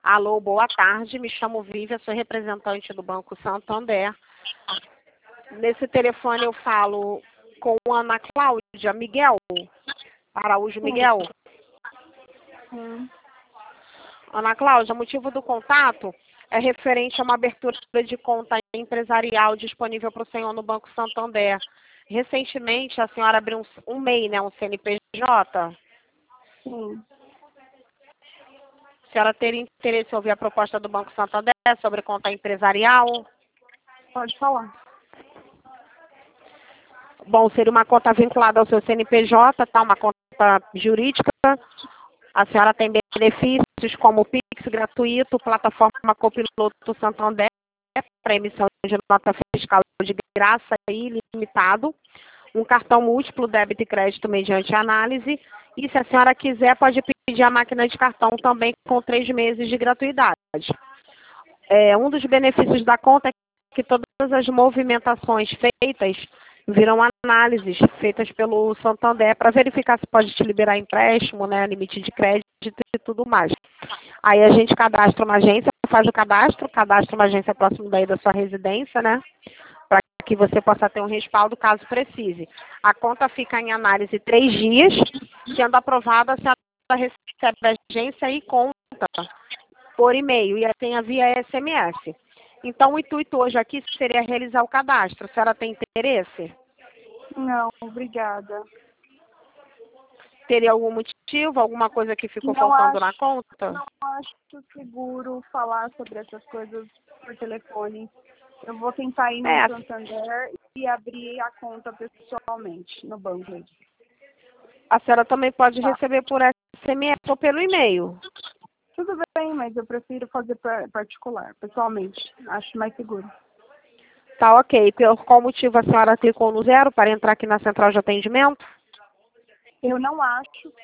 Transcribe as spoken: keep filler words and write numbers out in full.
Alô, boa tarde. Me chamo Vívia, sou representante do Banco Santander. Nesse telefone eu falo com Ana Cláudia Miguel, Araújo Miguel. Sim. Ana Cláudia, o motivo do contato é referente a uma abertura de conta empresarial disponível para o senhor no Banco Santander. Recentemente, a senhora abriu um, um M E I, né, um C N P J. Sim. A senhora teria interesse em ouvir a proposta do Banco Santander sobre conta empresarial? Pode falar. Bom, seria uma conta vinculada ao seu C N P J, tá? Uma conta jurídica. A senhora tem benefícios como Pix gratuito, plataforma Copiloto Santander, para emissão de nota fiscal de graça e ilimitado, um cartão múltiplo débito e crédito mediante análise, e se a senhora quiser pode pedir a máquina de cartão também com três meses de gratuidade. É, um dos benefícios da conta é que todas as movimentações feitas viram análises feitas pelo Santander para verificar se pode te liberar empréstimo, né, limite de crédito e tudo mais. Aí a gente cadastra uma agência, faz o cadastro, cadastra uma agência próximo daí da sua residência, né, para que você possa ter um respaldo caso precise. A conta fica em análise três dias, sendo aprovada, a senhora recebe a agência e conta por e-mail e a senha via S M S. Então, o intuito hoje aqui seria realizar o cadastro. A senhora tem interesse? Não, obrigada. Teria algum motivo, alguma coisa que ficou Não faltando acho, na conta? Não acho seguro falar sobre essas coisas por telefone. Eu vou tentar ir no É, Santander e abrir a conta pessoalmente no banco. a senhora também pode Tá. receber por S M S ou pelo e-mail. Tudo bem, mas eu prefiro fazer par- particular, pessoalmente. Acho mais seguro. Tá, ok. Por qual motivo a senhora clicou no zero para entrar aqui na central de atendimento? Eu não acho